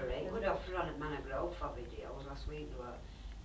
February. Good offer on at Manor Grove for videos last week. They were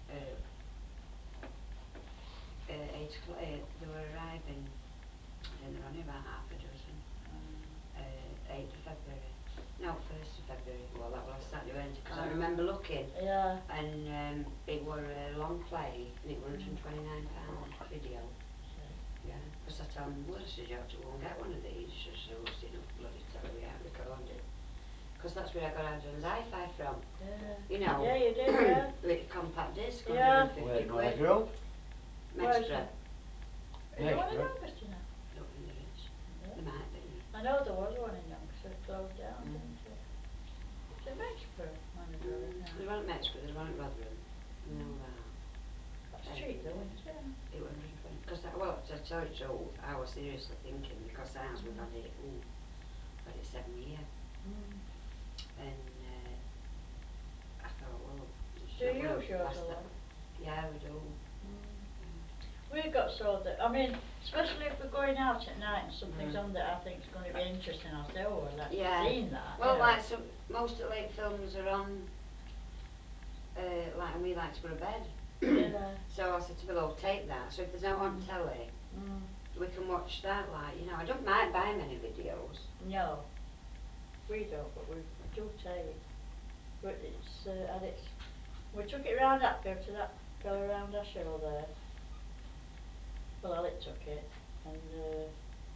8 o'clock. They were arriving. I think they're only about half a dozen. 8th of February. No, 1st of February. Well, that was last Saturday, wasn't it? Because I remember looking. Yeah. And it were a long play, and it were £129 video. Yeah, because I told them, well, I said, you have to go and get one of these. She said, oh, it's enough bloody telly we have recorded. Because that's where I got Adam's hi-fi from. Yeah. You know. Yeah, you did, yeah. With a compact disc, Yeah. 150 Where's Manor quid. Grove? Mexborough. Is there one in Mexborough? Yonkers, you know? I don't think there is. Yeah. There might be. I know there was one in Yonkers, so it closed down, didn't it? Is it Mexborough, Manor Grove now? There's one at Mexborough, there's one at Rotherham. I know that. That's cheap though, isn't it? It was 120. Because, well, to tell you the truth, I was seriously thinking, because ours, we've had it, had it 7 years. And I thought, well, it's Do not you going to use yours last a that. lot? Yeah, we do. We got so that, I mean, especially if we're going out at night and something's on that I think is going to be interesting, I'll say, oh, I'd like to Yeah. see that. Well, like most of the late films are on, like, and we like to go to bed. Yeah. So I said to Bill, oh, take that. So if there's no on telly, we can watch that, like, you know. I don't mind buying many videos. No, we don't, but we do take. But it's, and it's, we took it round Hatfield to that fella around our show there. Well, Alec took it, and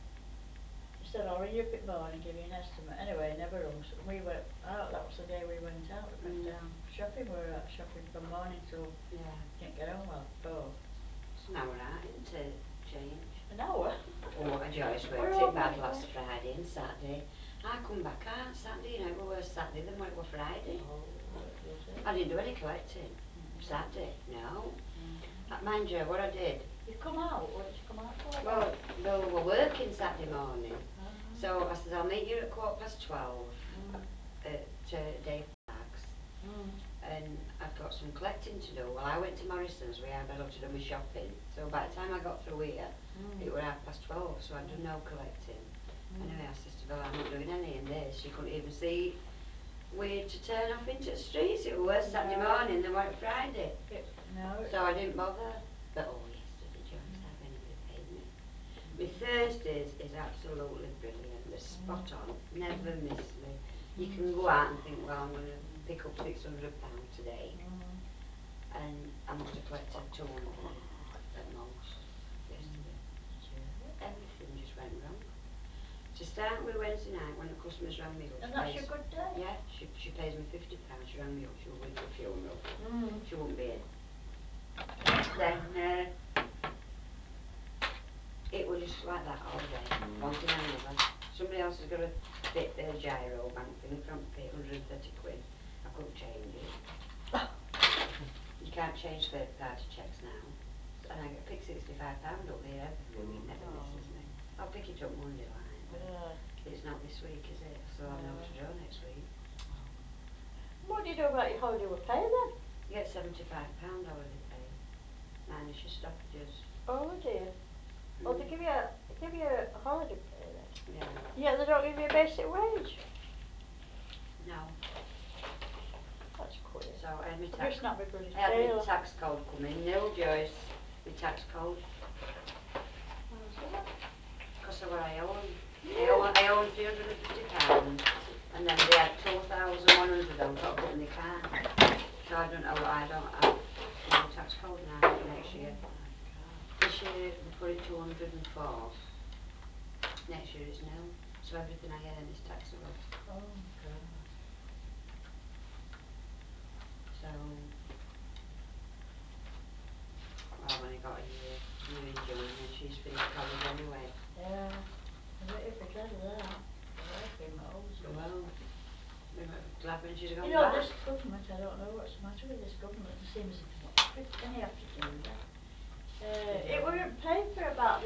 he said, I'll ring you up in the morning and give you an estimate. Anyway, he never rung. So we went out, that was the day we went out. We went down shopping. We were out shopping from morning till didn't get home well at 4. It's an hour out, isn't it? Change. An hour? Oh, I just went it bad last Friday and Saturday. I come back out Saturday, you know, it was worse Saturday than what it was Friday. Oh, was it? I didn't do any collecting. Saturday, no. Mind you, what I did. You come out? What did you come out for? Well, Bill were working Saturday morning. So I said, I'll meet you at 12:15 at Dave Parks. And I've got some collecting to do. Well, I went to Morrison's, we had a lot to do my shopping. So by the time I got through here, it was 12:30, so I'd done no collecting. Anyway, I said to Bill, I'm not doing any in this. You couldn't even see where to turn off into the streets. It was worse Saturday morning than what it Friday. So I didn't bother. But oh, yesterday, Joyce, have anybody paid me? My Thursdays is absolutely brilliant. They're spot on. Never miss me. You can go out and think, well, I'm going to pick up £600 today. And I must have collected 200 at most yesterday. Everything just went wrong. To start with Wednesday night, when the customers rang me up. And that's your good day? Yeah, she pays me £50. She rang me up, she was going to a funeral. She wouldn't be in. Then it was just like that all day, one thing and another. Somebody else has got a bit gyro bank thing, front pay 130 quid. I couldn't change it. You can't change third party checks now. And I pick £65 up there every week, never misses me. I'll pick it up Monday line, but it's not this week, is it? So I'll know what to do next week. What do you do about your holiday with pay then? You get £75 holiday pay, minus your stoppages. Oh dear. Oh, they give you a holiday pay then? Yeah. Yeah, they don't give you a basic wage? No. That's queer. So I had my I tax. not my bloody I had my tailor. tax code come in. Nil, Joyce. My tax code. How's that? Because of what I own. I own £350, and then they had 2,100 on top of my car. So I don't know. I don't have no tax code now for next year. This year they put it 204. Next year it's nil. So everything I earn is taxable. Oh God. So, well, I've only got a year. New in June, and then she's finished college anyway. Yeah. I bet you'll be glad of that. Crikey Moses. Well, we might be glad when she's gone You know, back. this government, I don't know what's the matter with this government. It seems as if they want everything have to do that. It weren't paid for about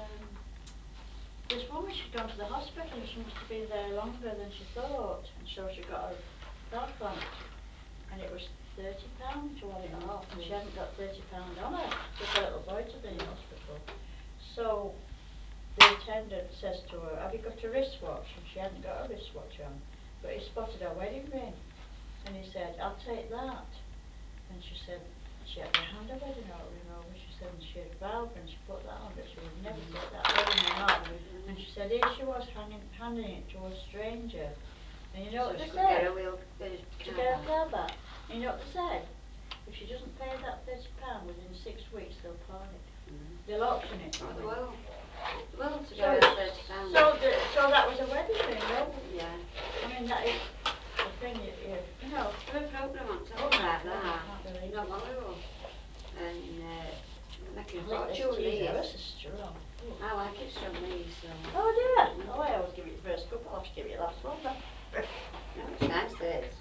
this woman. She'd gone to the hospital and she must have been there longer than she thought, and so she got her car clamped, and it was £30 to have it off, and she hadn't got £30 on her. Took her little boy to the hospital. So the attendant says to her, have you got a wristwatch? And she hadn't got a wristwatch on, but he spotted her wedding ring, and said, I'll take that. And she said, she had to hand her wedding ring over, she said, and she had a Bible and she put that on, but she would never take that wedding ring off. And she said, here she was handing it to a stranger. And you know what they said? To get her car back. And you know what they said? If she doesn't pay that £30 within 6 weeks, they'll pawn it. They'll auction it. Oh, they will. They will, to get her £30. So that was a wedding ring, though. Yeah. I mean, that is the thing, you know. There was a programme on telly like that, not long ago. And they're making a fortune, these. Ever so strong. Ooh. I like it strong, these, so. Oh, dear. Oh, I always give it the first cup, I'll have to give it the last one, then. No, it's nice, this.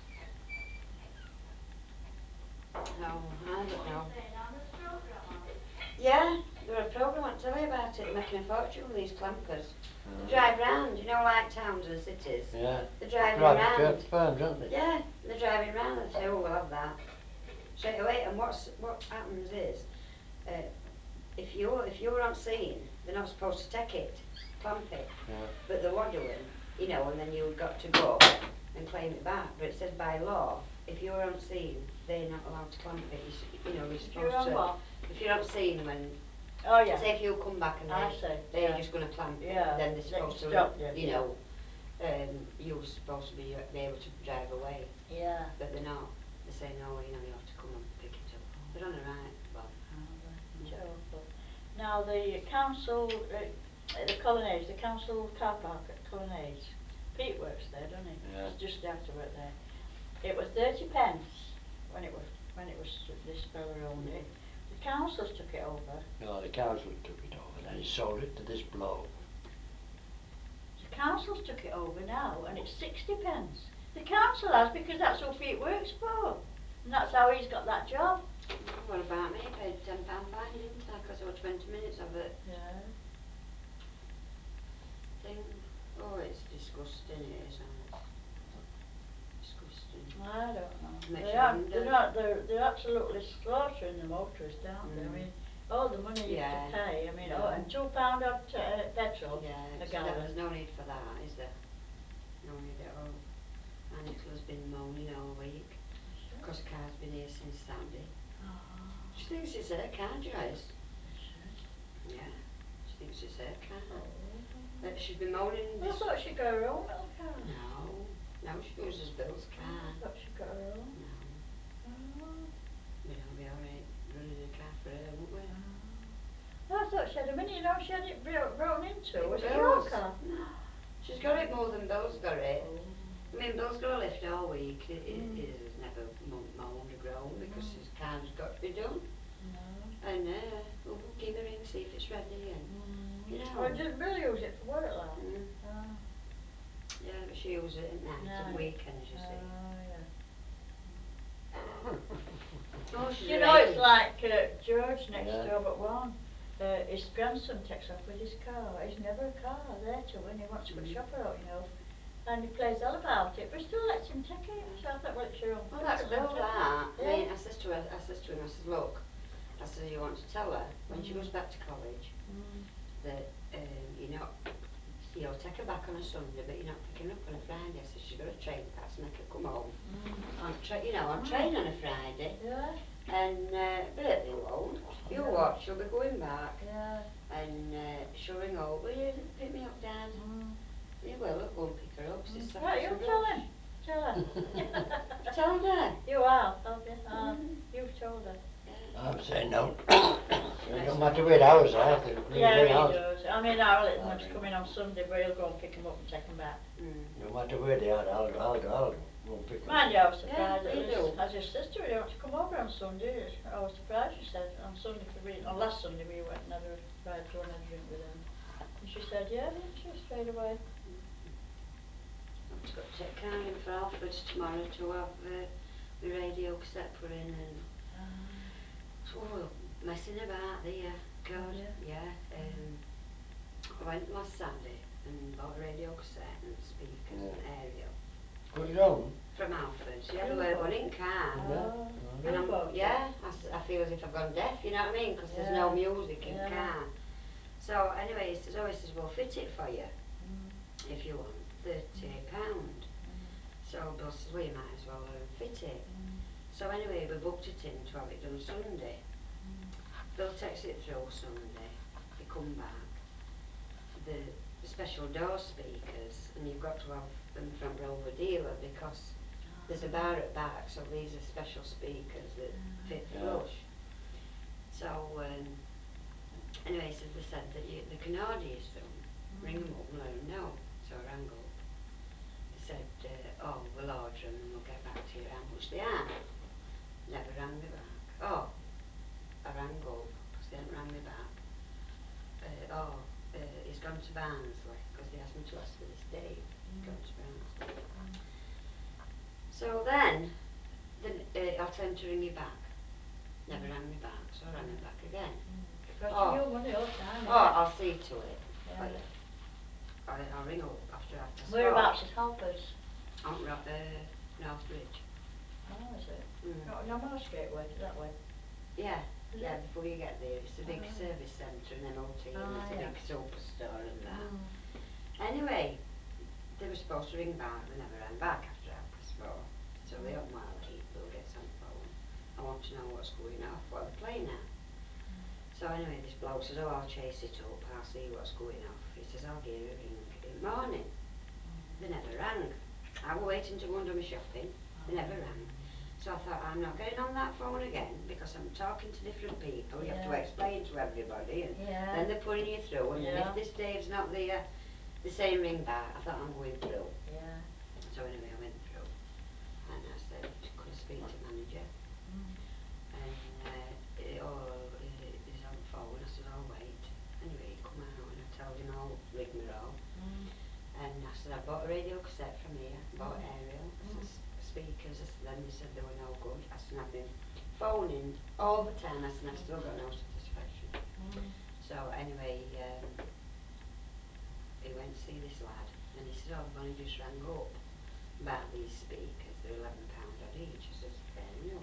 No, I don't know. Yeah, there was a programme on telly about it, making a fortune with these clampers. They drive round, you know, like towns and cities. Yeah. They're driving round. Firms, aren't they? Yeah, they're driving round and say, oh, we'll have that. Straight away, and what happens is, if you're on scene, they're not supposed to take it, clamp it. Yeah. But they were doing, you know, and then you've got to go and claim it back. But it says by law, if you're on scene, they're not allowed to clamp it. You know, you're supposed to. What? If you're on scene when. Oh, yeah. Say if you come back and they're just going to clamp it, then they're supposed to, you know, you're supposed to be able to drive away. Yeah. But they're not. They say no, you know, you have to come and pick it up. They're on the right, well. Now the council, the Colonnades, the council car park at Colonnades, Pete works there, doesn't he? Yeah. He's just down to work there. It was 30p when it was this fella owned it. The council's took it over. No, the council took it over, then he sold it to this bloke. The council's took it over now, and it's 60p. The council has, because that's who Pete works for, and that's how he's got that job. What about me? I paid £10 fine, didn't I? Because I was 20 minutes of it. Yeah. Thing. Oh, it's disgusting, it is. Disgusting. I don't know. They're absolutely slaughtering the motorists, aren't they? I mean, all the money you have to pay. I mean, and £2 of petrol a gallon. There's no need for that, is there? No need at all. And Nicola's been moaning all week because the car's been here since Saturday. She thinks it's her car, Joyce. Yeah, she thinks it's her car. She's been moaning. I thought she got her own little car. No, she uses Bill's car. I thought she got her own. No. We'd all be alright running a car for her, wouldn't we? I thought she had a Mini, you know, she had it brought into. Was it Bill's your car? She's got it more than Bill's got it. I mean, Bill's got a lift all week. He's never moaned or groaned because his car's got to be done. And we'll give her in, see if it's ready. And, you know. Oh, did Bill use it for work, like? Yeah, but she uses it at night and weekends, you see. Oh, she's you know, it's like George next door but one. His grandson takes off with his car. He's never a car there to when he wants to go shopper out, you know. And he plays all about it, but he still lets him take it. So I thought, well, it's your own. Well, that's Bill, that. I mean, I says to him, I says, look, I said, you want to tell her when she goes back to college that, you'll take her back on a Sunday, but you're not picking her up on a Friday. I said, she's got a train pass, make her come home on train on a Friday. Yeah. And, but they won't. You'll watch, she'll be going back. Yeah. And she'll ring up, will you pick me up, Dad? You will, I'll go and pick her up. Right, you tell him. Tell her. I've told her. You have you? You've told her. I'm saying no. It don't matter where the hours are. Yeah, he does. I mean, our little one's coming on Sunday, but he'll go and pick him up and take him back. No matter where they are, I'll go and pick them up. Mind you, I was surprised Yeah, at you this. do. As your sister, you don't come over on Sunday. I was surprised, she said, on Sunday last Sunday we went and had a ride to and had a drink with them. And she said, yeah, didn't she, straight away. I've got to take Karen in for Alfred's tomorrow to have the radio cassette put in and messing about there. God, yeah. I went last Saturday and bought a radio cassette and speakers and aerial. Put it on? From Alfred's, yeah, they were one in car. And I feel as if I've gone deaf, you know what I mean? Because there's no music in car. So anyway, he says, we'll fit it for you if you want £30. So Bill says, well, you might as well fit it. Mm. So anyway, we booked it in to have it done Sunday. Bill takes it through Sunday. He come back. The special door speakers, and you've got to have them from Rover dealer because there's a bar at back, so these are special speakers that fit flush. So anyway, so they said that they can order you some. Ring them up and let them know. So I rang up. They said, oh, we'll order them and we'll get back to you how much they are. Never rang me back. Oh, I rang up because they hadn't rang me back. He's gone to Barnsley because they asked me to ask for this Dave. He's gone to Barnsley. So then I tell him to ring you back. Never rang me back, so I rang him back again. Costing your money all the time, Oh, I'll see to it. Yeah. I'll ring up after 4:30. Whereabouts is Halfords? Out Northbridge. Oh, is it? Mm. No, more straight way, that way. Yeah, Is yeah, it? before you get there, it's a big service centre and MOT and it's a big superstore and that. Anyway, they were supposed to ring back, they never rang back after 4:30. So they up my late, Bill gets on the phone. I want to know what's going off, what they're playing at. So anyway, this bloke says, oh, I'll chase it up, I'll see what's going off. He says, I'll give you a ring in the morning. They never rang. I was waiting to go and do my shopping, they never rang. So I thought, I'm not getting on that phone again because I'm talking to different people. You have to explain to everybody and then they're putting you through. And then if this Dave's not there, the same ring back. I thought, I'm going through. Yeah. So anyway, I went through and I said, could I speak to manager? And he's on the phone. I said, I'll wait. Anyway, he come out and I told him all rigmarole. And I said, I bought a radio cassette from here, bought aerial, I said, speakers. I said, then they said they were no good. I said, I've been phoning all the time. I said, I've still got no satisfaction. So anyway, he went to see this lad and he said, oh, I've only just rang up about these speakers. They're £11 odd each. I said, fair enough.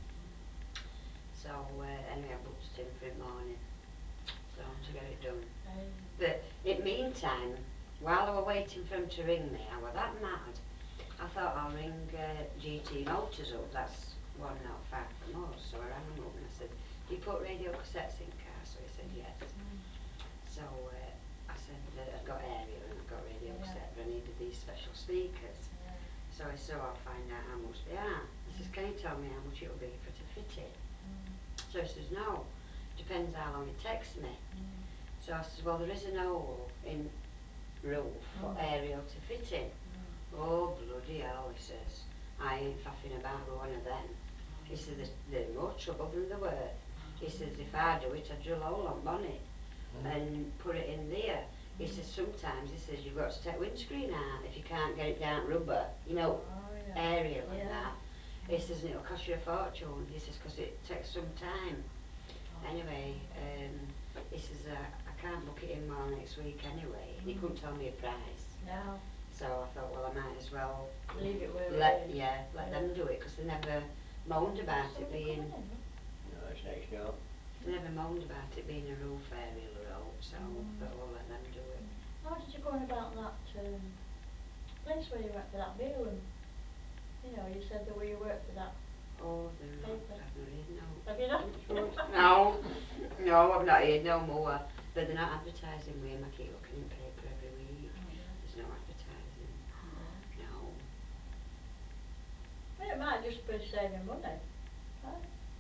So anyway, I booked it in for the morning. So to get it done. But in the meantime, while I was waiting for him to ring me, I was that mad. I thought I'll ring GT Motors up, that's one not far from us. So I rang him up and I said, do you put radio cassettes in cars? So he said yes. So I said I've got aerial and I've got radio cassette, but I needed these special speakers. So I said, I'll find out how much they are. He says, can you tell me how much it'll be for to fit it? So he says, no, depends how long it takes me. So I said, well, there is an hole in roof for aerial to fit in. Oh, bloody hell, he says. I ain't faffing about with one of them. He says, they're more trouble than they're worth. He says, if I do it, I drill a hole on bonnet and put it in there. He says, sometimes, he says, you've got to take windscreen out if you can't get it down rubber, you know, aerial and that. He says, and it'll cost you a fortune. He says, because it takes some time. Anyway, he says, I can't book it in well next week anyway. And he couldn't tell me a price. No. So I thought, well, I might as well Leave it where let it is. let them do it because they never moaned about it being. No, it's next door. They never moaned about it being a roof aerial road, so I thought, well, let them do it. How did you go on about that place where you went for that meal and, you know, you said that where you worked for that Oh, they're not. paper? I've not heard no. Have you not? No, no, I've not heard no more. But they're not advertising with him. I keep looking in paper every week. There's no advertising. No. Well, it might just be saving money. Huh?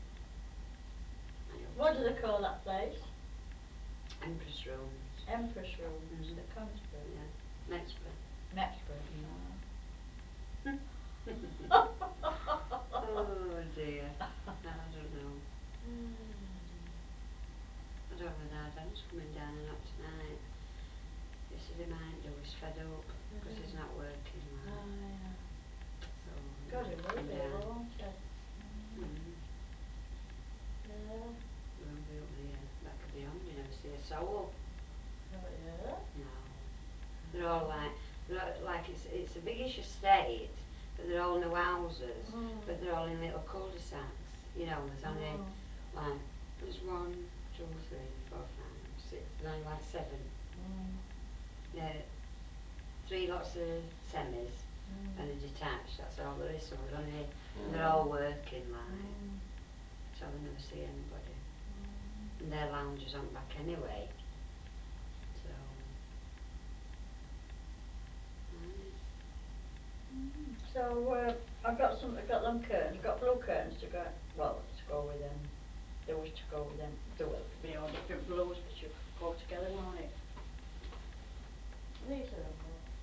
I hope What so. do they call that place? Empress Rooms. Empress Rooms at Conisbrough. Yeah, Mexborough. Mexborough. Oh dear. I don't know. I don't know whether our dad's coming down or not tonight. He said he might do, he's fed up because he's not working well. So God, he it might will come be, down. won't it? Yeah. He won't be up there. Back of beyond, you never see a soul. Oh, yeah? No. They're all like it's a biggish estate, but they're all new houses, but they're all in little cul-de-sacs. You know, there's only like, there's 1, 2, 3, 4, 5, 6, there's only like 7. Yeah, 3 lots of semis and a detached, that's all there is, so we're only, and they're Mm. all working like, Mm. so we never see anybody. Mm. And their lounge is on back anyway, so, right. So I've got them curtains. I've got blue curtains to go. Well, to go with them. They was to go with them. There will be all different blues, but you go together, won't it? These are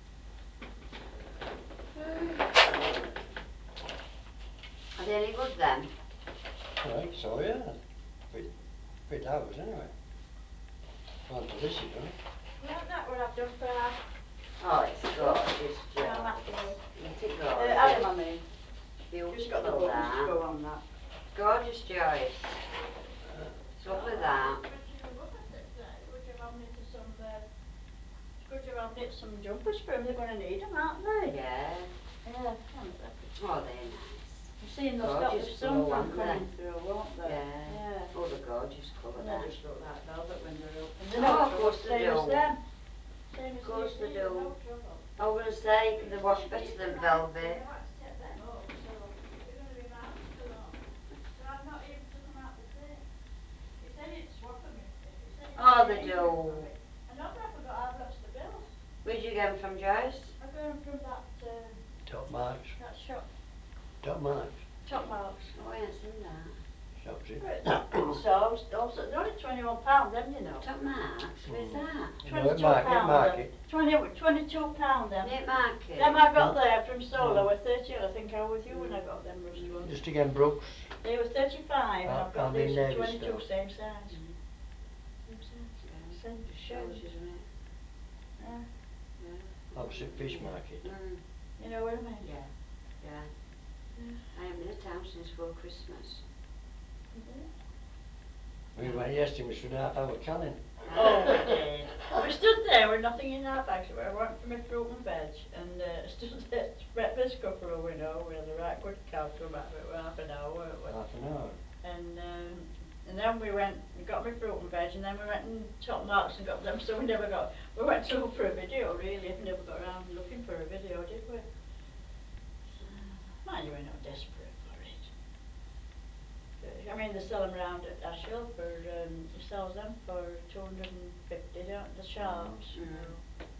them. Are they any good then? I think so, yeah. Fit ours anyway. Onto this it doesn't. Well, that what I've done for our Oh, it's gorgeous, our Joyce. Matthew. Isn't it gorgeous? Adam, I mean. Just got the Beautiful buttons to that. go on that. Gorgeous, Joyce. It's lovely that. But you look at it, good job I've knitted some. It's good job I've knit some jumpers for them. They're going to need them, aren't they? Yeah. Yeah, aren't they pretty? Oh, they're nice. You've seen they'll stop the Gorgeous sun blue, from aren't coming they? through, won't they? Yeah. Yeah. Oh, the gorgeous colour And that. they just look like velvet when they're up. And they're Oh, no of trouble, course they same as do. them. Same as Of course they these are do. no trouble. I was going to say, We they just wash need better these for than my husband. velvet. I've had to take them up, so they're going to be my husband on. So I've not even took them out the thing. He said he'd swap them if he said he'd Oh, they change them do. for me. I know, but I forgot I've lost the bills. Where'd you get them from, Joyce? I got them from Top marks. that shop, Top marks. Top Marks. Oh, I ain't seen that. Stops it. So, they're only £21 them, you know. Top Marks? Where's that? No, £22 market. 22 them. Nip Market? Them I got there from Yeah. Solar were 30. I think I was with you when I got them rust ones. Just again, Brooks. They were 35 and I've got I'm in these for Navy 22, still. same size. Mm. Same size. Yeah. Same Just shape. shows, isn't it? Yeah. Yeah. Opposite Fish Market. Mm. You know what I mean? Yeah. Yeah. Yeah. I haven't been in town since before Christmas. We went yesterday, we stood half hour canning. Oh, we did. We stood there with nothing in our bags. I went for my fruit and veg and stood there to breakfast couple of we know. We had a right good cow to about half an hour, weren't we? Half an hour. And then we went and got my fruit and veg and then we went and Top Marks and got them, so we went to look for a video really. We never got around looking for a video, did we? So, mind you, we're not desperate for it. I mean, they sell them round at Ashhill for, he sells them for 250, don't the sharps, you know.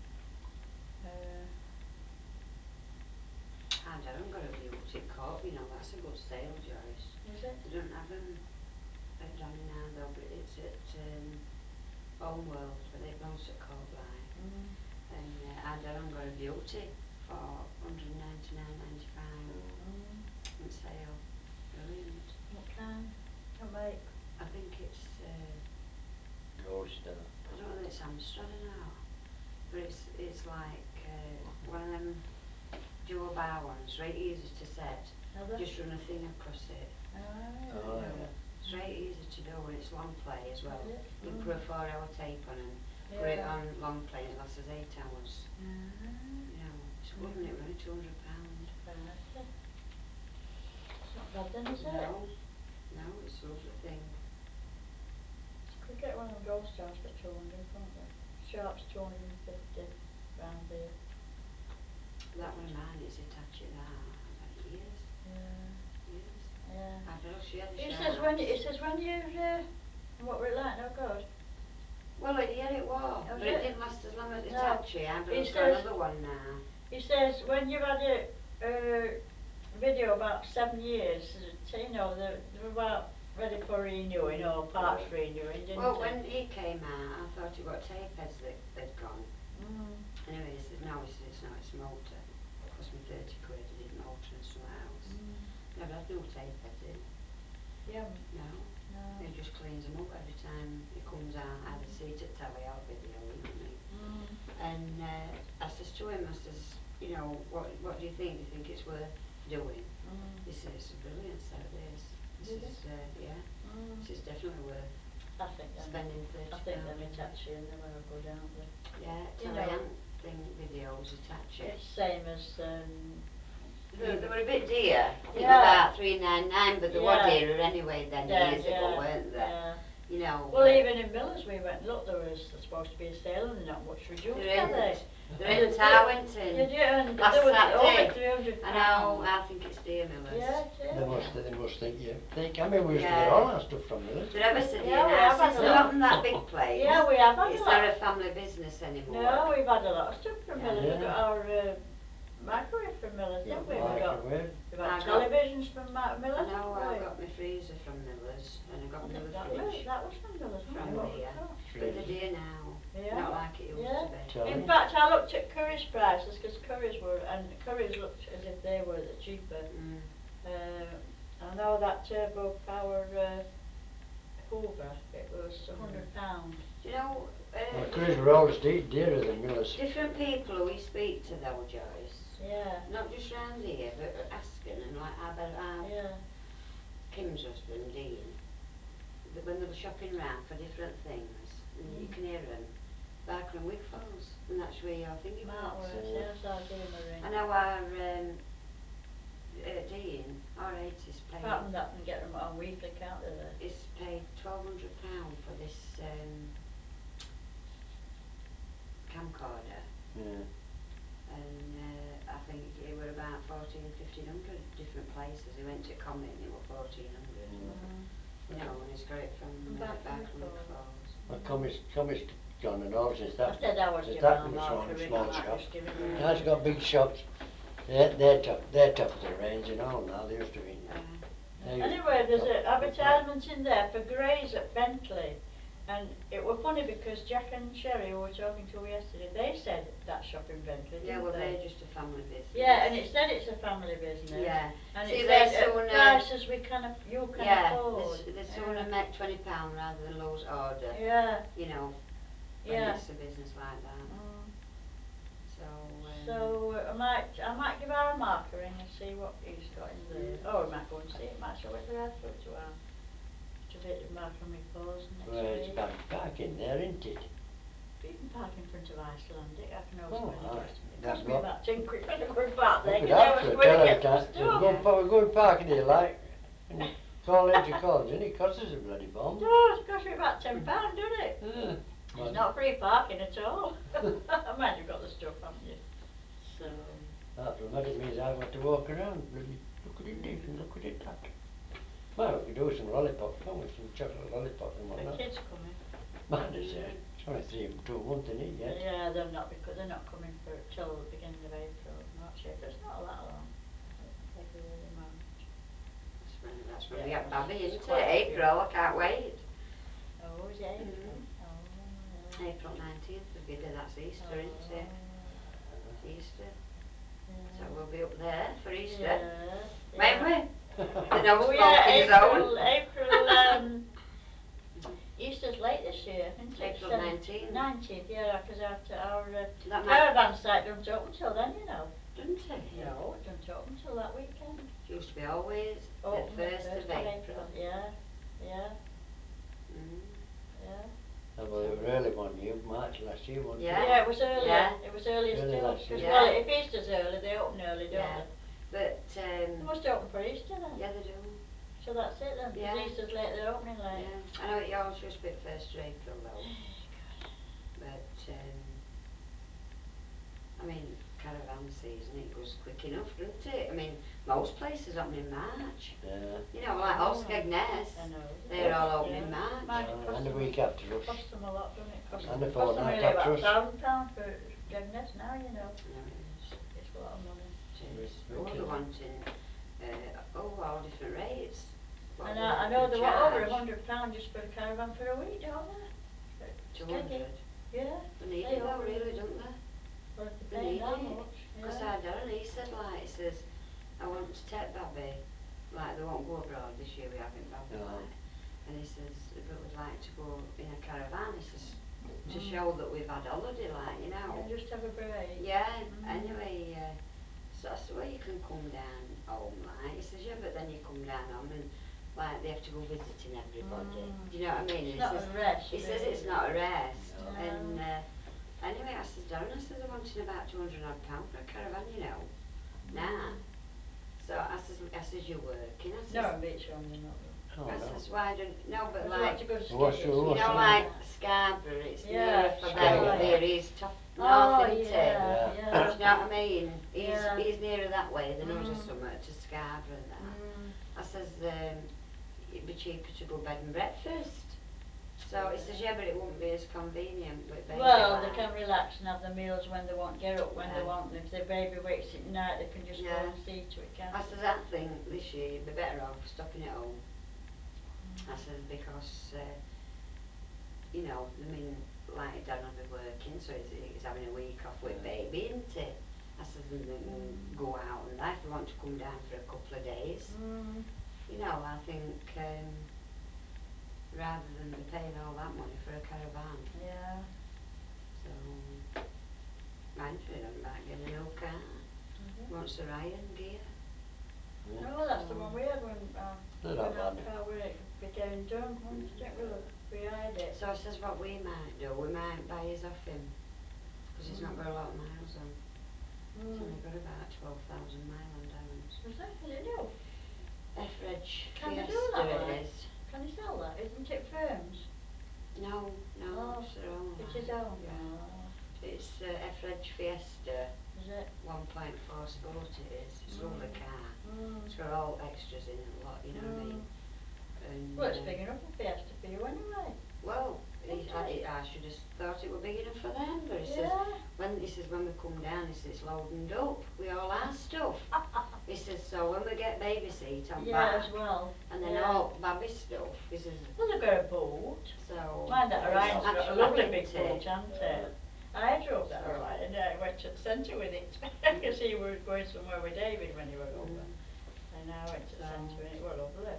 And I haven't got a beauty cup, you know, that's a good sale, Joyce. Is it? They don't have them at Doningham though, but it's at Home World, where they belongs at Courtline. And I haven't got a beauty for £199.95 on sale. Brilliant. What kind? What make? I think it's, Oyster. I don't know if it's Amstrad or not, but it's like one of them dual bar ones, right easy to set. Are they? Just run a thing across it. Oh, You know, yeah. it's right easy to do and it's long play as well. Is it? You put a 4-hour tape on and put it on long play and it lasts us 8 hours. You know, it's good and it was only £200. Right. It's not bad then, is it? No, no, it's a lovely thing. Could get one of them gold stars for 200, couldn't we? Sharp's 250 round here. That one of mine is Hitachi that, about years. Years. Yeah. I feel she had a It Sharps. says when you're, what were it like, no good? Well, yeah it was, Was but it didn't last as long as No. Hitachi. I'm He got says, another one now. he says when you've had a video about 7 years, you know, they're about ready for renewing or parts renewing, didn't Well, it? when he came out, I thought it got tape heads that had gone. Anyway, he said, no, he said, it's not, it's motor. Cost me 30 quid, I did motor and something else. Never had no tape heads in. You haven't? No. No. He just cleans them up every time it comes out. Either see it at telly or video, you know what I mean? And I says to him, I says, you know, what do you think? Do you think it's worth doing? He says, it's a brilliant set of this. He says, yeah. He says, definitely worth I think them. spending £30. I think them Hitachi and them are good, aren't they? Yeah, You telly know, and thing videos Hitachi. it's same as They were a bit dear. I think Yeah. about £3.99, but they were dearer anyway then years ago, weren't they? Yeah. you know. Well, even in Miller's we went and looked, there was supposed to be a sale and they're not much reduced, There are they? isn't. There isn't. I went in Did you? And last there was over Saturday. £300. I know, I think it's dear Miller's. Yeah, it is. They must think you think. I mean, we used to get Yeah. all our stuff from Miller's. They're ever so dear Yeah, we now. have had Since a they lot. opened that big place, Yeah, we have had it's a not lot. a family business anymore. No, we've had a lot of stuff from Yeah. Miller's. We've Yeah. got our microwave from Miller's, Yeah, didn't we? Microwave. We've had I got- televisions from I Miller's, know, haven't I we? got my freezer from Miller's and I got I my think little fridge that was from Miller's, wasn't from it? What was here. that? But they're dear now. Yeah. Not like it used Yeah. to be. Tell In me. fact, I looked at Curry's prices because Curry's looked as if they were the cheaper. Mm. I know that Turbo Power Hoover, it was £100. Do you know, Well, Curry's were always dearer than Miller's. different people who we speak to though, Joyce, Yeah, not just round here, but at Asken and like our yeah. Kim's husband, Dean, when they were shopping round for different things, and you can hear them, Barker and Wigfalls, and that's where you're thinking Mark about. Worth, Yeah. yes, I'll give him a ring. I know our Dean, our 80's paid, Apart from that, and get them on weekly, can't they? is paid £1,200 for this camcorder. Yeah. And I think it were about 1,500 different places. He went to Comet and it were 1,400. You know, and he's got it from Barker Falls. Well, Commis gone and all since that. I said I was since giving that my was Mark a ring, I small might shop. just give him a Mm. ring. Now it's got big shops. They're top of the range and all now. They used to be. They used Anyway, there's top- an advertisement in there for greys at Bentley. And it was funny because Jack and Sherry, who were talking to yesterday, they said that shop in Bentley, Yeah, didn't well, they? they're just a family business. Yeah, and it said it's a family business. Yeah. And See, it they said soon, at prices you can afford. they sooner make £20 rather than lose order. Yeah, You know, when yeah. it's a business like that. So. So I might give our Mark a ring and see what he's got in there. Or we might go and see it. Might show it right through to our to bit of Mark and Paul's next Well, it's week. bad parking there, isn't it? You can park in front of Icelandic. I can always Oh, go in aye. it That cost me got- about 10 quid when I go and park there. Look at Because I that was for a going to get teletype. the There's stuff. good parking here, like. And you call into calls, and it costs us a bloody bomb. No, it cost me about £10, doesn't it? Yeah. It's not free parking at all. I mind you've got the stuff, haven't you? So. That dramatic means I've got to walk around. Bloody look at it this and look at it that. Well, we could do some lollipops, can't we? Some chocolate lollipops and The whatnot. kids coming. Man, it's only 2 months in it yet. Yeah, they're not because they're not coming for till the beginning of April, March, April. It's not that long. February, March. That's when we Yeah, get Babby, it's isn't quite it? a few. April, I can't wait. Oh, is it April? Mm. Oh, yeah. April 19th of Giddy, that's Easter, isn't it? It's Easter. So we'll be up there for Easter. Yeah. Won't we? The no Oh yeah, smoking zone. April, Easter's late this year, isn't it? April 19th. 19th, yeah, because our That might, caravan site doesn't open till then, you know. doesn't it? No, it doesn't open till that weekend. It used to be always Open the 1st of April. Yeah, yeah, Mm. yeah. Oh, well, it was early one year, March last year, wasn't Yeah. it? Yeah, it was early. Yeah. It was early Early still. last year. Because, Yeah. well, if Easter's early, they open early, don't Yeah. But, they? They must open for Easter then. yeah, they do. So that's it then. Yeah. Because Easter's late, they're opening late. Yeah. I know it always used to be the 1st of April though. But, I mean, caravan season, it goes quick enough, doesn't it? I mean, most places open in March. Yeah. You know, like Oskegness, I know. they're all open Yeah. in March. Mind it costs And the them week after us. costs them a lot, doesn't it? Costs And them, a costs them fortnight nearly after about us. £1,000 for Skegness now, you know. No, it is. It's a lot of money. It is. We Oh, they're can- wanting, all different rates. What And they I could know they want over charge. £100 just for a caravan for a week, don't they? 200. Yeah. They need They it though, over really, it. don't they? Well, if They they're paying need that it. much, Because yeah. our Darren, he said like, he says, I want to take Babby, like they won't go abroad this year, we haven't Babby No. like. And he says, but we'd like to go in a caravan, he says, to show that we've had holiday, like, you know. Yeah, just have a break. Yeah, anyway, so I said, well, you can come down home, like. He says, yeah, but then you come down home and, like, they have to go visiting everybody. Do you know what I mean? It's And not a rest. he says really. it's not a rest. No. And anyway, I says, Darren, I says, they're wanting about £200 odd for a caravan, you know. Nah. So I says, you're working. I says, No, beach home, they're not. Oh I no. says, why don't, no, but Would you like, want to go to What's Skippy? your- you what's know, your- like Scarborough, it's Yeah, nearer for them, Scarborough. but there he's tough Oh, north, isn't he? yeah, Yeah. Do yeah. you know what I mean? Yeah. He's nearer that way than us or Mm. something, to Scarborough and that. Mm. I says, it'd be cheaper to go bed and breakfast. So he says, yeah, but it won't be as convenient with baby Well, they like. can relax and have their meals when they want, get up when they Yeah. want. If their baby wakes at night, they can just go Yeah. and see to it, can't I they? says, I think this year you'd be better off stopping at home. I says, because, you know, I mean, like Dad will be working, so he's having a week off with baby, isn't he? I says, and they can go out and that if they want to come down for a couple of days. Mm. You know, I think, rather than be paying all that money for a caravan. Yeah. So, mine's really on about getting a new car. Wants a Ryan gear. Yeah. No, that's the one we had when They're when not our bad. car became done. I think we hired it. So I says what we might do, we might buy his off him. Because he's not got a lot of miles on. He's Mm. only got about 12,000 mile on Downs. Was it? Is it new? F-Reg Can they do Fiesta that, it like? is. Can they sell that? Isn't it firms? No, no, Oh, it's their own it's like, his own. yeah. Oh, It's F-Reg Fiesta is it? 1.4 Sport it is. It's a lovely car. Mm. It's got all extras in it, a lot, you know what I mean? And, Well, it's big enough for Fiesta for you anyway. well, Isn't it? I should have thought it were big enough for them, but Yeah. he says when we come down, he says it's loading up with all our stuff. He says so when we get baby seat on Yeah, back, as well. and then Yeah. all baby stuff. He says Well, they've got a boat. so. Mind that Orion's it's got a hatchback, lovely isn't big boat, it? hasn't it? I drove that So- Orion. I went to the centre with it because he was going somewhere with David when he was over. And I went to the So- centre and it was lovely.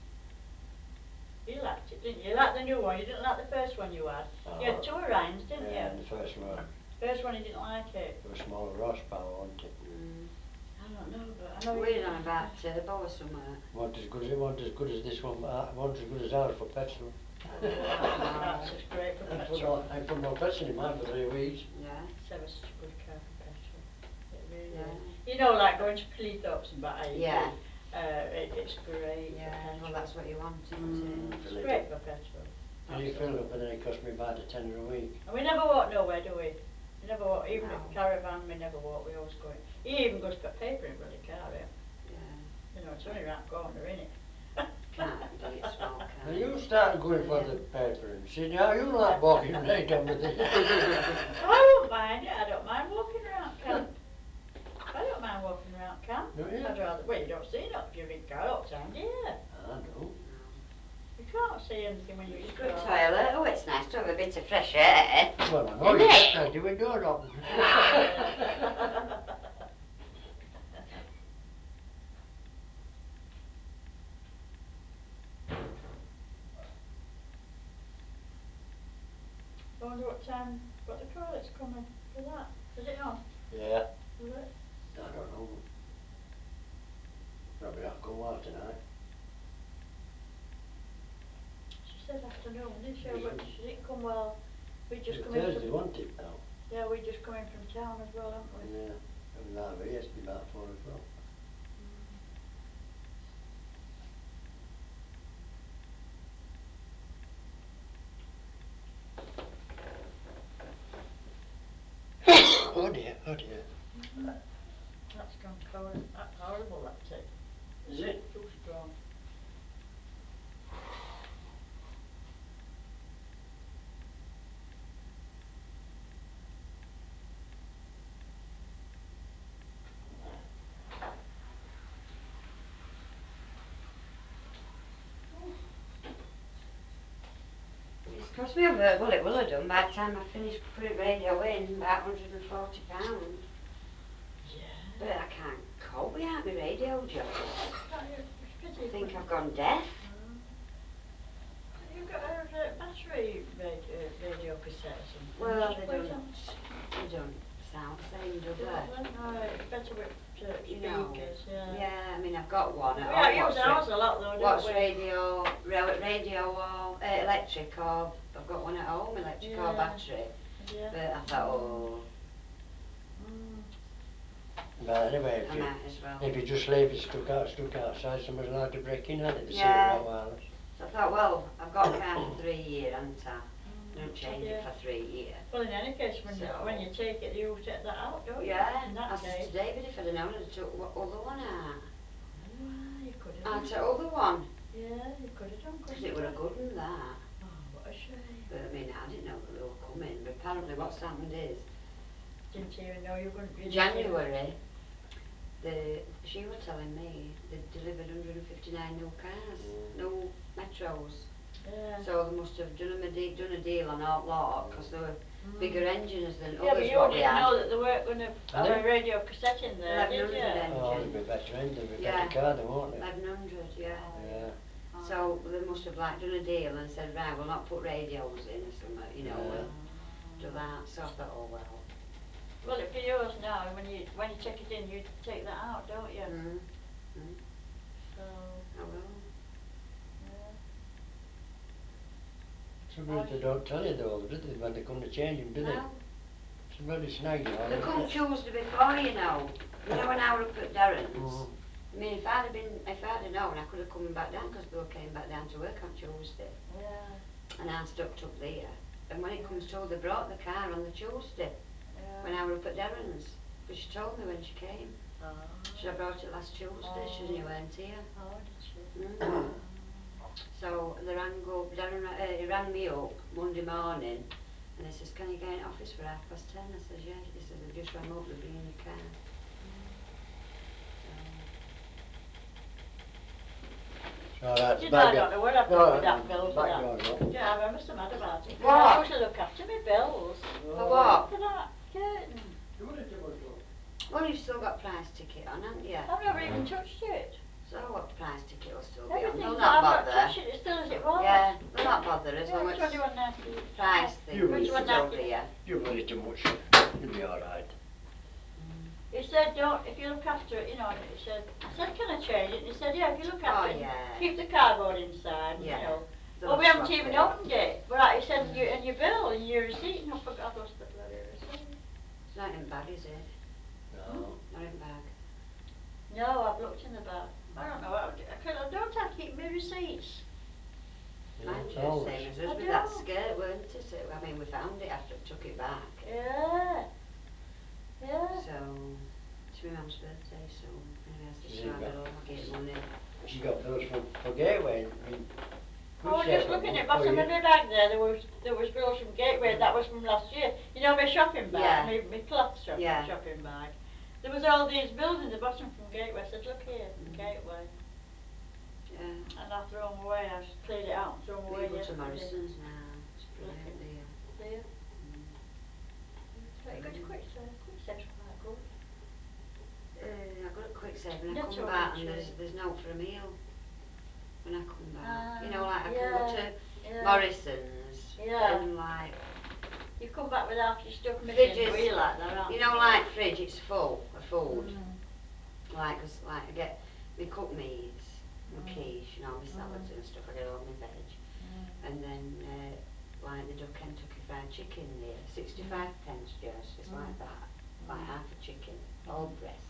You liked it, didn't you? You liked the new one. You didn't like the first one you had. You had two Orions, didn't Yeah, you? the first one, First one you didn't like it. it was smaller horsepower, wasn't it? I don't know, but I know you. We're on about turbo or something. Wasn't as good as this one, wasn't as good as ours for petrol. That's just great for petrol. I put no petrol in mine for 3 weeks. Yeah. It's ever such a good car for petrol. It really Yeah. is. You know, like going to Cleethorpes and back, Yeah. it's great Yeah, for petrol. well that's what you want, isn't it? It's great for petrol. And he filled up and then it cost me about a tenner a week. And we never walk nowhere, do we? We never walk, even No. if caravan, we never walk, we always go in. He even goes put paper in bloody car, yeah. Yeah. You know, it's only round the corner, innit? Can't be a small car. And you started going for the paper and see now you like walking right on with it. I don't mind it, I don't mind walking around camp. I don't mind walking around camp. Don't you? I'd rather, well you don't see it if you're in car all the time, do you? I know. You can't see anything when you're in Good car. toilet. Oh, it's nice to have a bit of fresh air. Well, I know Isn't you it? can't do a door open. I wonder what the toilet's coming for that. Is it on? Yeah, Is it? I don't know. Probably not come well tonight. She said afternoon, didn't she? Usually. But she didn't come well. We just It's come in Thursday, from, wasn't it now? yeah, we just come in from town as well, haven't we? Yeah, it was out here yesterday about 4 o'clock. Oh dear, oh dear. That's gone cold. That's horrible, that tea. Is it? Too strong. It's cost me over, well it will have done by the time I finish putting radio in, about £140. Yeah. But I can't cope without my radio, Joe. Can't you, it's a pity I you think couldn't. I've gone deaf. You've got a battery radio cassette or something. Well, Just put it on. they don't sound the same, do Don't they? they? No, it's better with You know, speakers, yeah. yeah, I mean I've got one at We home. don't use ours a lot though, don't What's we? radio or electric or, I've got one at home, electric or Yeah. battery. Yeah. But I thought, oh, Mm. But anyway, I might as well. if you just leave it stuck outside, someone's allowed to break in on it, they see it Yeah. without wireless. So I thought, well, I've got a car for 3 years, haven't I? Don't change Yeah. it for 3 years. Well, in any case, when So- you take it, you take that out, don't you? Yeah, In that I said case. to David if I'd have known I'd have took other one out. You could have I done. took other one. Yeah, you could have done, Because couldn't it were a you? good one, that. Oh, what a shame. But I mean, I didn't know that they were coming. But apparently what's happened is, Didn't even know you were going to be January, she was telling me they'd delivered 159 new cars, new Metros. Yeah. So they must have done a deal on all lot, because they were bigger engines than Yeah, but others you what we didn't had. know that they weren't going to have Are a radio cassette in there, did 1100 you? engine. Oh, it'd be better end, it'd be Yeah. better car then, won't it? 1100, yeah. Yeah. So they must have like done a deal and said, right, we'll not put radios in or something, you know, Yeah. we'll do that. So I thought, oh well. Well, for yours now, when you take it in, you take that out, don't you? So, I will. yeah. Sometimes they don't tell you though, do they, when they come to change them, do they? No. Somebody snag you on They it. come Tuesday before, you know. You know when I were up at Darren's. I mean, if I'd have known, I could have come back down, because Bill came back down to work on Tuesday. Yeah. And I stopped up there. And when it comes to, they brought the car on the Tuesday, Yeah. when I were up at Darren's. Because she told me when she came. Oh. She had brought it last Tuesday, she knew you weren't here. Oh, did she? So they he rang me up Monday morning, and he says, can you get in office for 10:30? I says, yeah. He says, I just rang up, they're bringing your car. Alright, You know, I don't know where I've got with that bill for back that. door, no. Yeah, I remember so mad about it. 'Cause What? I usually look after my bills. For what? For that curtain. Well, you've still got price ticket on, haven't you? I've never even touched it. So what price ticket will still be on? Everything They'll that not I've not bother. touched it, it's still as it was. Yeah, they'll not bother as Yeah, long which as one do you want nasty? price thing Which is one still nasty? there. You worry too much, you'll be alright. He said, don't, if you look after it, you know, he said, I said, can I change it? And he said, yeah, if you look after it, yeah. keep the cardboard inside, Yeah. you know. Don't Well, we haven't swap even it. opened it. Right, he said, and your bill and your receipt, and I forgot those the bloody receipt. It's not in bag, is it? No. Not in bag. No, I've looked in the bag. I don't know, don't I keep my receipts? Yeah, Mine's it's the always. same as I us with that don't. skirt, weren't it? I mean, we found it after we took it back. Yeah. Yeah. So, it's my mum's birthday, so anyway, I said, Yeah, so I yeah. better get money. She got bills for Gateway, I mean. Oh, just looking at bottom of my bag there was bills from Gateway, that was from last year. You know my shopping bag, my cloth shopping bag. There was all these bills in the bottom from Gateway. I said, look here, from Gateway. Yeah. And I threw them away. I just cleared it out and threw them away We go to yesterday. Morrison's now. It's brilliant there. Do you? But you go to Quicksave's quite good. I got a quick save and I That's come all back right, and sure. there's no for a meal when I come back. You know, like I can go to yeah. Morrison's and like You come back with half your stuff missing. fridges, We like that, aren't you know, like fridge, it's full of food. Mm. Like I get my cooked meats, my quiche, you know, my salads and stuff. I get all my veg, and then like they do Kentucky Fried Chicken there, 65 pence just like that, like half a chicken, all breast.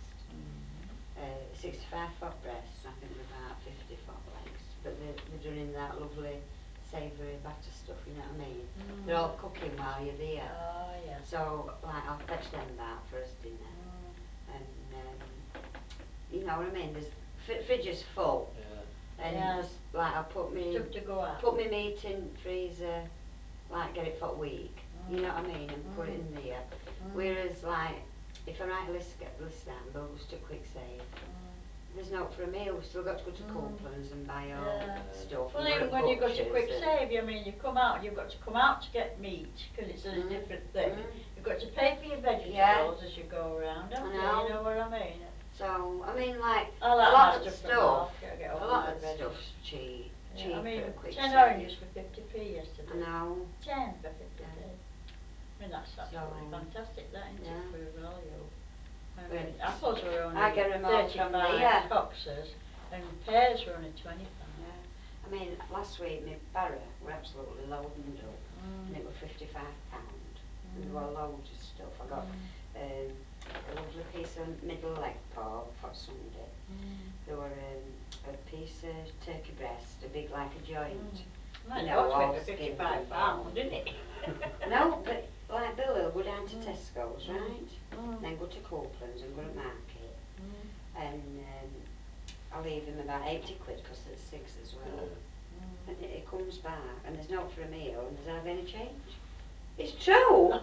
65 for breasts, I think they're about 50 for legs, but they're doing that lovely savoury batter stuff, you know what I mean? They're all cooking while you're there. Oh, yeah. So, like, I'll fetch them back for us dinner. And, you know what I mean? There's fridge is full. Yeah. And just, like, I'll put Stuff to go out. put my meat in freezer, like, get it for a week. You know what I mean? And put it in there. Whereas, like, if I write a list down, Bill goes to Quick Save. There's no for a meal. We've still got to go to Copeland's and buy all stuff. Well, and even at when you go to butchers Quick and- Save, I mean, you come out, you've got to come out to get meat, because it's a different thing. You've got to pay for your vegetables as you go around, haven't you? You know what I mean? So, I mean, like, I a like lot my of stuff stuff, from a lot of stuff's cheaper I mean, at Quick 10 Save. oranges for 50p yesterday. I know. 10 for 50p. I mean, that's absolutely fantastic, that, isn't it, for value? I mean, apples were only I get 'em all from 35 there. boxes, and pears were only 25. I mean, last week my barrow were absolutely loaded up, and it was £55, and there were loads of stuff. I got a lovely piece of middle leg pork for Sunday. There were a piece of turkey breast, a big like a joint. Might You have know, got to all make a skinned £55, and didn't it? no, but like Bill will go down to Tesco's, right? Then go to Copeland's and go to market. And I'll leave him about 80 quid because it's 6 as well. And he comes back and there's no for a meal and there's hardly any change. It's true.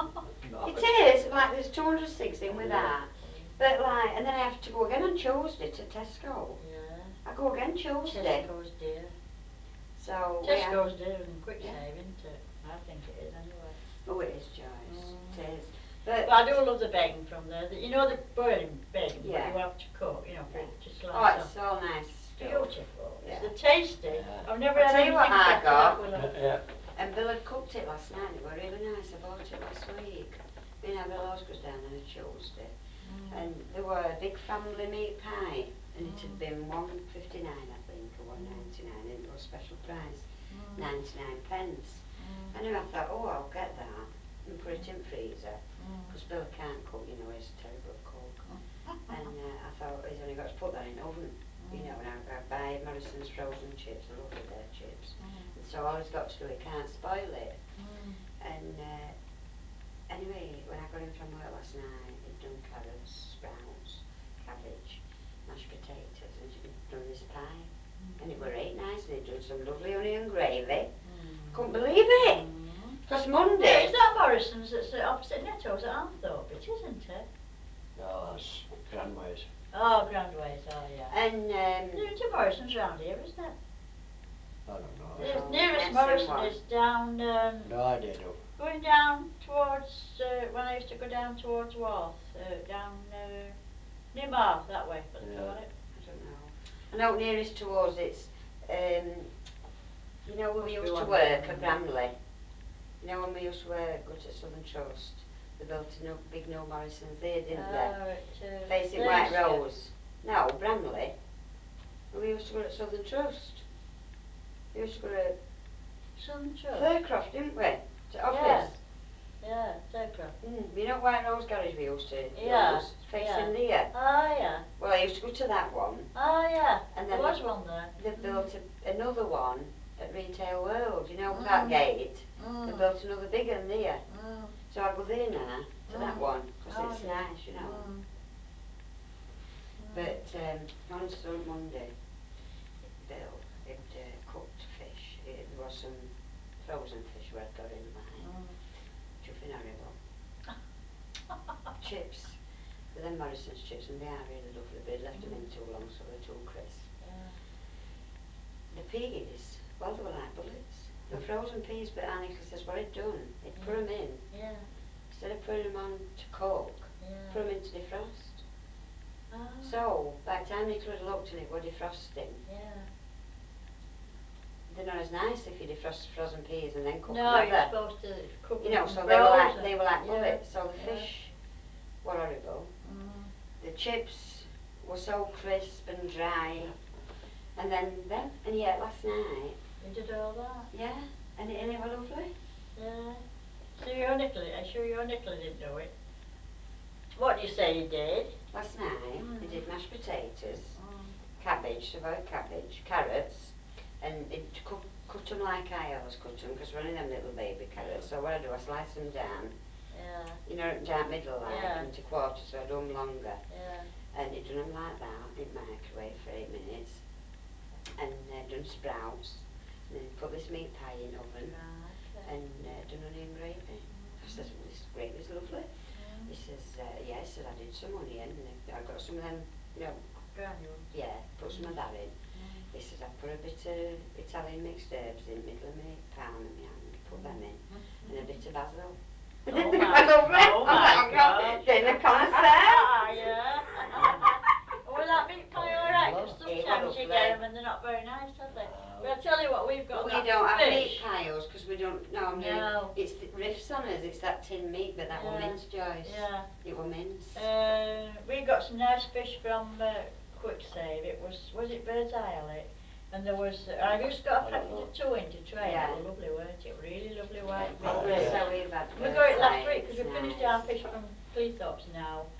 It is, like there's 206 in with that. But like, and then I have to go again on Tuesday to Tesco. Yeah. I go again Tuesday. Tesco's dear. So Tesco's dear than Quick Save, isn't it? I think it is anyway. Oh, it is, Joyce. It is. But I do love the bacon from there. You know the burning bacon, but Yeah. you have to cook, you know, for Yeah. it to Oh, slice it's off. so nice stuff. Beautiful. Yeah. It's the tasty. Yeah. I've never I'll had tell you what anything I better got. that will. Yeah. And Bill had cooked it last night. It was really nice. I bought it last week. Me and Bill always goes down on a Tuesday. And there were a big family meat pie. And it had been 1.59 I think, or 1.99, and it was special price, 99 pence. Anyway, I thought, oh, I'll get that and put it in freezer, because Bill can't cook, you know, he's a terrible cook. And I thought, he's only got to put that in the oven, you know, and I buy Morrison's frozen chips, I love their chips. And so all he's got to do, he can't spoil it. And anyway, when I got in from work last night, he'd done carrots, sprouts, cabbage, mashed potatoes, and he'd done this pie. And it were right nice, and he'd done some lovely onion gravy. Couldn't believe it! Because Monday... Is that Morrison's that's opposite Netto's at Armthorpe? It isn't it? No, that's Granways. Oh, Grandways, oh yeah. And There's a Morrison's round here, isn't there? I don't know. The No, nearest that's Morrison in is down, No idea, though. going down towards, when I used to go down towards Worth, down near Marth, that way, what they call it. I don't know. I know nearest to us it's, you know where we Must be used to one work down at there. Bramley? You know when we used to work, go to Southern Trust? They built a big no Morrison's there, didn't they? Facing White Rose. No, Bramley. We used to go to Southern Trust. We used to go to Southern Trust? Faircroft, didn't we? To office. Yeah. Yeah, Faircroft. You know White Rose Garage we used to Yeah, use? Facing there. Oh yeah. Well, I used to go to that one. Oh yeah. And There then was one there. they built another one at Retail World, you know, that gate. They built another big one there. So I go there now, to that one, because it's nice, you know. But on Monday, Bill had cooked fish. There was some frozen fish where I'd got in line. Chuffing horrible. Chips. They're them Morrison's chips, and they are really lovely, but he'd left them in too long, so they're too crisp. The peas, well, they were like bullets. They were frozen peas, but Annika says what he'd done, he'd put them in. Instead of putting them on to cook, put them in to defrost. So, by the time Nicola had looked and it were defrosting, they're not as nice if you defrost frozen peas and then cook them. No, you're supposed to cook them. You know, so they were like bullets. So the fish were horrible. The chips were so crisp and dry. And then them, and yet last night. You did all that? Yeah, and it were lovely. Yeah. So your Nicola, I'm sure your Nicola didn't know it. What do you say you did? Last night, I did mashed potatoes, cabbage, savoury cabbage, carrots, and it cut them like I always cut them, because we're only them little baby carrots. So what I do, I slice them down, you know, down middle like, into quarters, so I do them longer. And you do them like that, in microwave for 8 minutes, and done sprouts, and then put this meat pie in oven, and done onion gravy. I says, well, this gravy's lovely. He says, yeah, he said, I did some onion, and I got some of them, you know, Granules. yeah, put some of that in. He says, I put a bit of Italian mixed herbs in, middle of my palm and my hand, put them in, and a bit of basil. Oh my God. Then the connoisseur. Yeah. Was that meat pie alright? Because sometimes you get them and they're not very nice, are they? But I tell you what, we've got Well, we don't have meat piles because we don't normally. No. It's the riffs on us. It's that tin meat, but that were minced, Joyce. Yeah. It were minced. We got some nice fish from Quick Save. It was it Bird's Eye, Alec? And there was, I just got a packet of 2 in to try it. It was lovely, weren't it? Really lovely white meat. So we've had We got it last week because we finished our fish from Cleethorpes now.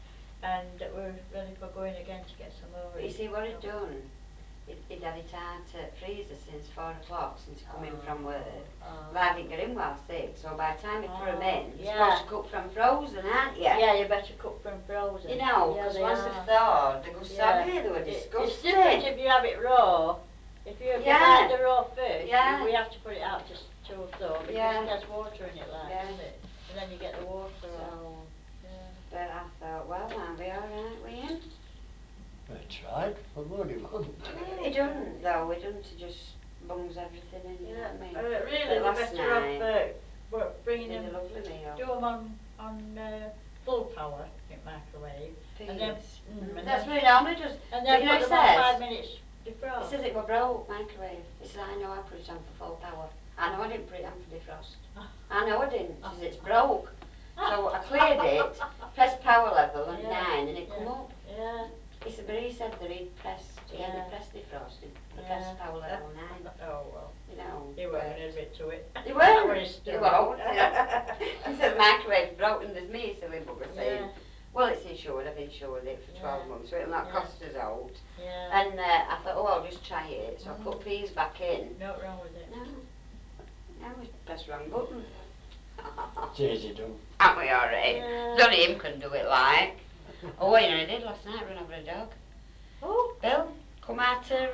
and we're ready for going again to get some more. But you see what he'd No. done? He'd had it out at freezer since 4 o'clock since he come in from work. Well, I didn't get in while 6, so by the time he put 'em in, you're supposed to cook from frozen, aren't you? Yeah, you better cook from frozen. You know, Yeah, because they once are. they've thawed, they go soggy, they were It's disgusting. different if you have it raw. If you Yeah. buy the raw fish, Yeah. we have to put it out just to thaw because Yeah. it has water in it, like, Yeah. doesn't it? And then you get the water off. So, Yeah. but I thought, well, aren't we alright with him? I tried, what more do you want? He doesn't, though, he doesn't, he just bungs everything in, you know what I mean? Really, But they're last better night, off bringing did a them, lovely meal. do them on full power, in microwave. And then, Peas. and That's then, what he normally does. and But then you know put he them on says, 5 minutes defrost. he says it were broke, microwave. He says, I know I put it on for full power. I know I didn't put it on for defrost. I know I didn't. He says, it's broke. So I cleared it, pressed power level at 9 and it come up. Yeah. He said, but he said that he'd pressed, he hadn't pressed defrost, he'd pressed power level 9. Oh well. You know. He won't admit to it. He That won't. was his He story. won't. He said the microwave's broken, there's me, silly bugger, saying, well, it's insured, I've insured it for 12 months, so it'll not cost us out. Yeah. And I thought, oh, I'll just try it. So I put peas back in. Not wrong with it. No. No, we pressed the wrong button. It's easy done. Aren't we alright? Yeah. Only him can do it like. Oh, you know, I did last night, run over a dog. Oh. Bill, come out of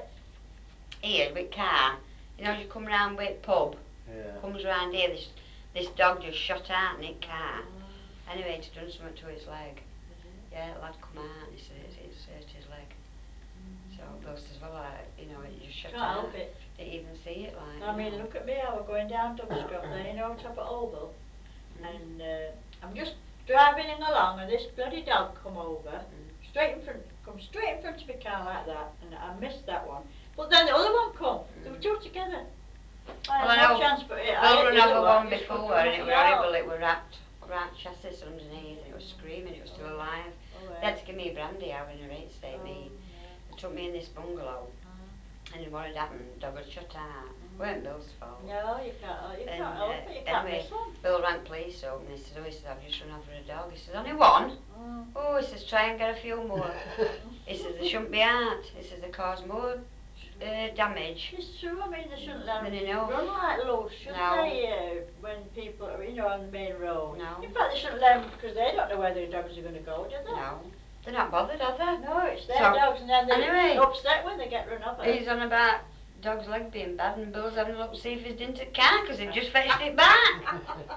here with car. You know, you come round with pub. Yeah. Comes round here, this dog just shot out in it car. Anyway, it's done something to his leg. Yeah, the lad come out and he said it's hurt his leg. So Bill says, well, you know, it just shut Can't out. help it. Didn't even see it, like. I mean, look at me. I was going down Dubscroft there, you know, top of Oval, and I'm just driving along, and this bloody dog come over, come straight in front of my car like that, and I missed that one. But then the other one come. They were two together. I Well, had I no know. chance, but Bill run over one just couldn't before do and it nothing was else. horrible. It was wrapped chassis underneath and it was screaming. It was still alive. They had to give me brandy out in a rate state. They took me in this bungalow. And what had happened, the dog had shut out. It weren't Bill's fault. No, you can't help it, you can't Anyway, miss one. Bill rang police up and he said, I've just run over a dog. He says, only one? Oh, he says, try and get a few more. He says, they shouldn't be out. He says, they cause more damage. It's true, I mean, they shouldn't let than them enough. run like loose, shouldn't No. they, when people are, you know, on the main road. No. In fact, they shouldn't let them, because they don't know where their dogs are going to go, do they? No. They're not bothered, are they? No, it's their So, dogs, and then they're anyway, upset when they get run over. he's on about dog's leg being bad and Bill's having a look to see if he's done to car because he'd just fetched it back.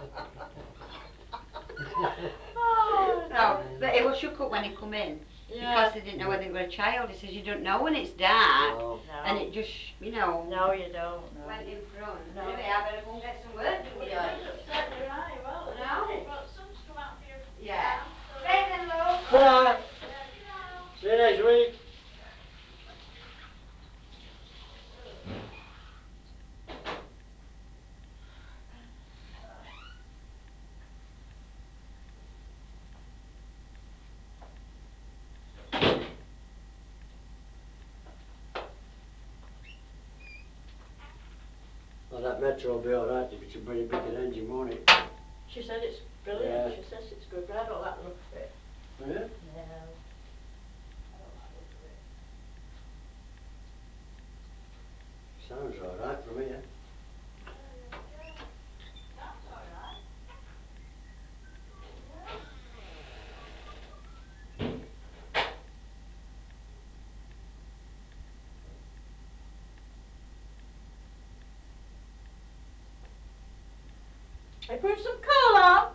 Oh, No, but he was shook up when he come in because he didn't know whether he were a child. He says you don't know when it's dark No. and it just, you know, No, you don't, no. went in front. No. Anyway, I better go and get some work done, Well, you it does upset your eye, well, I know. isn't it? But sun's come out for your Yeah. arm, so... Right then, love. Bye. Yeah, see you now. See you next week. Well, that metro will be alright if it's a very big engine, won't it? She said it's brilliant, Yeah. she says it's good, but I don't like the look of it. Yeah? No. I don't like the look of it. Sounds alright from here. Yeah. Sounds alright. Yeah. I put some coal on.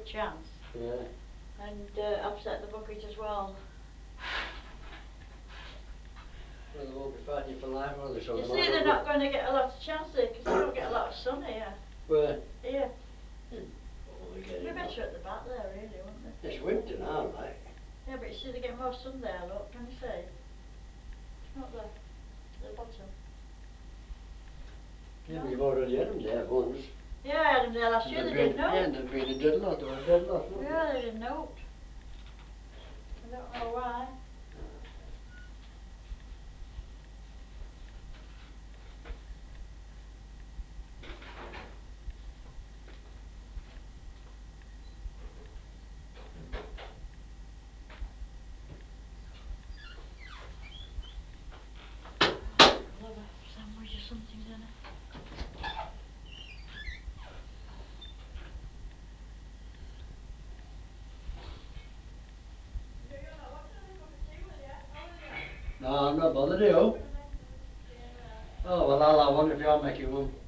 chance. Yeah. And upset the bucket as well. Well, they won't be fighting for life, will they? So You they see, might they're not not going to get a lot of chance there because they don't get a lot of sun here. Where? Here. Oh, we They'd be better at the back there, really, wouldn't they? It's winter now, like. Yeah, but you see, they get more sun there. Look, can you see? Not the bottom. Yeah, No. but you've already had them there once. Yeah, I had them there last year. They didn't know. Yeah, and they've been a dead lot. They were a dead lot. Yeah, they didn't know. I don't know why. I'll have a sandwich or something, don't I? You're not wanting another cup of tea, will you? Oh, will you? No, I'm not bothered, you. We're going to make another cup of tea anyway. Oh, well, I'll have one if you're making one.